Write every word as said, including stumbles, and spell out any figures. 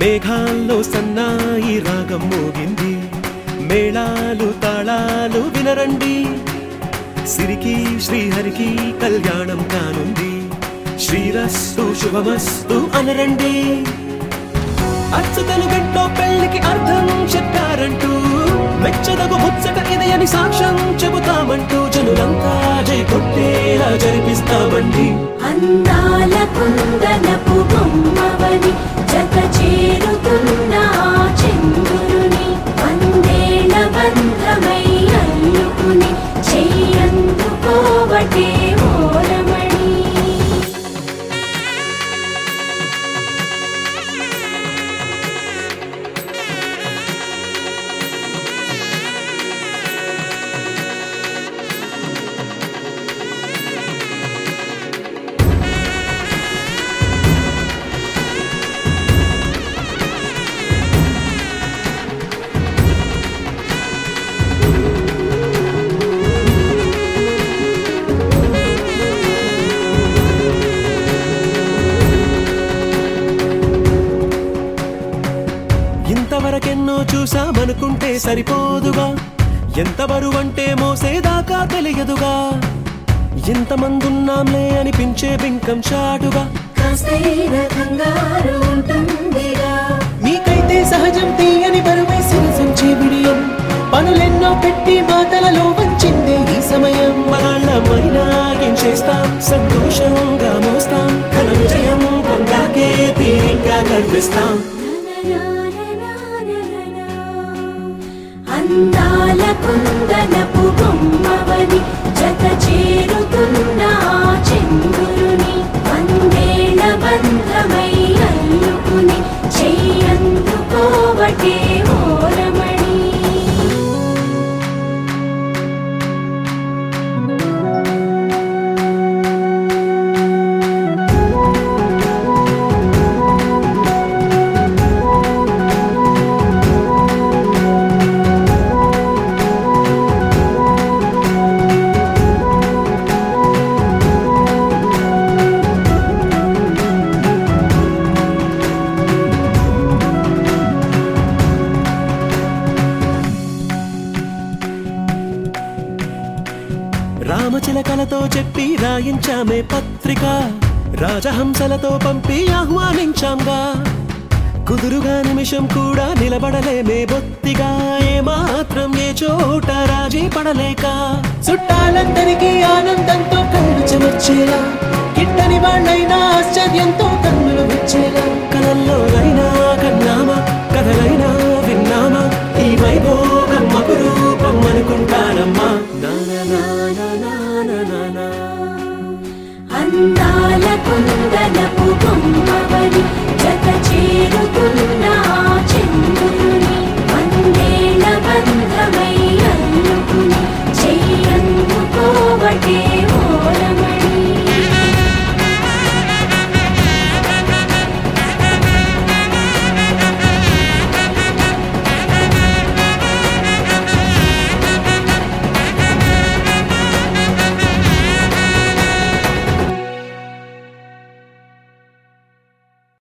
మేఘాల్లో సన్నాయి రాగం మోగింది, మేళాలు తాళాలు వినరండి, సిరికి శ్రీహరికి కళ్యాణం కానుంది, శ్రీరస్తు శుభమస్తు అనరండి. అచ్చతలు గంటో పెళ్లికి అర్థం చెప్పారంటూ, మెచ్చదగు ముచ్చట ఇది అని సాక్ష్యం చెబుతామంటూ, జనులంతా జై కొట్టేలా జరిపిస్తామండి. అందాల కుందనపు బొమ్మవని జత చేరుతున్న చంద్రుని, వందేళ్ల బంధమై అల్లుకుని చెయ్యందుకోవటే ఓరమణి. ఇంతవరకెన్నో చూసామనుకుంటే సరిపోదుగా, ఎంత బరువంటే మోసేదాకా తెలియదుగా, ఇంతమందున్నాంలే అనిపించే బింకం చాటుగా, మీకైతే సహజం తీయని బరువై సిరిసంచే బిడియం, పనులెన్నో పెట్టి మాటలలో వంచిందే ఈ సమయం. మనాళ్ళమైనా ఏం చేస్తాం, సంతోషంగా మోస్తాం, ఘన విజయం పొందాకే తీరిగ్గా కనిపిస్తాం. అందాల కుందనపు బొమ్మవని జత చేరుతున్న చంద్రుని, వందేళ్ల బంధమై అల్లుకుని చెయ్యందుకోవటే ఓరమణి. రామచిలకలతో చెప్పి రాయించామే పత్రిక, రాజహంసలతో పంపి ఆహ్వానించాంగా, కుదురుగా నిమిషం కూడా నిలబడలేమే బొత్తిగా, ఏమాత్రం ఏ చోట రాజీ పడలేక, చుట్టాలందరికీ ఆనందంతో కళ్ళు చెమర్చేలా, గిట్టని వాళ్ళైనా ఆశ్చర్యంతో కన్నులు వచ్చేలా, కలల్లో